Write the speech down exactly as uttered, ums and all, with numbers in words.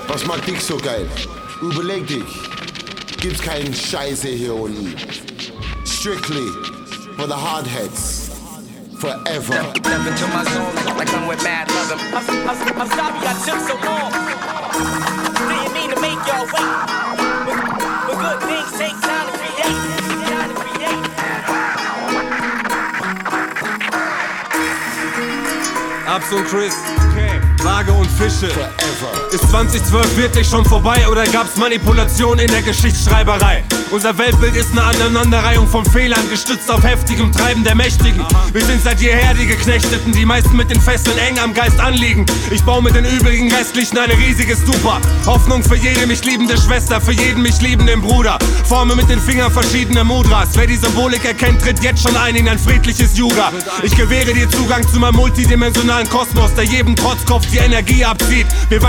Was macht dich so geil? Überleg dich. Gibt's keinen Scheiße hier unten. Strictly for the hardheads. Forever. Step, step into my zone like I'm with mad love. I'm, I'm, I'm sorry I took so long. Didn't mean to make y'all wait. But, but good things take time to create. Time to create. Abs und Chris, Waage und Fische. Forever. Ist zwanzig zwölf wirklich schon vorbei oder gab's Manipulation in der Geschichtsschreiberei? Unser Weltbild ist eine Aneinanderreihung von Fehlern, gestützt auf heftigem Treiben der Mächtigen. Wir sind seit jeher die Geknechteten, die meisten mit den Fesseln eng am Geist anliegen. Ich baue mit den übrigen Restlichen eine riesige Stupa. Hoffnung für jede mich liebende Schwester, für jeden mich liebenden Bruder. Forme mit den Fingern verschiedene Mudras. Wer die Symbolik erkennt, tritt jetzt schon ein in ein friedliches Yuga. Ich gewähre dir Zugang zu meinem multidimensionalen Kosmos, der jedem Trotzkopf die Energie abzieht. Wir